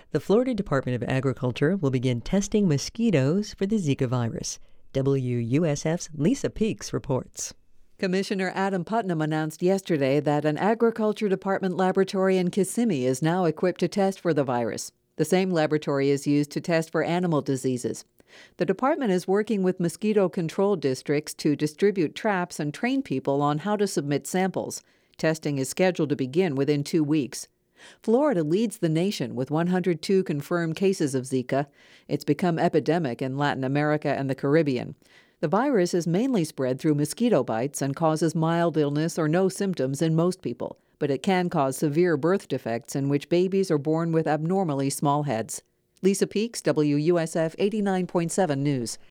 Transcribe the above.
The Florida Department of Agriculture will begin testing mosquitoes for the Zika virus. WUSF's Lisa Peaks reports. Commissioner Adam Putnam announced yesterday that an Agriculture Department laboratory in Kissimmee is now equipped to test for the virus. The same laboratory is used to test for animal diseases. The department is working with mosquito control districts to distribute traps and train people on how to submit samples. Testing is scheduled to begin within 2 weeks. Florida leads the nation with 102 confirmed cases of Zika. It's become epidemic in Latin America and the Caribbean. The virus is mainly spread through mosquito bites and causes mild illness or no symptoms in most people, but it can cause severe birth defects in which babies are born with abnormally small heads. Lisa Peaks, WUSF 89.7 News.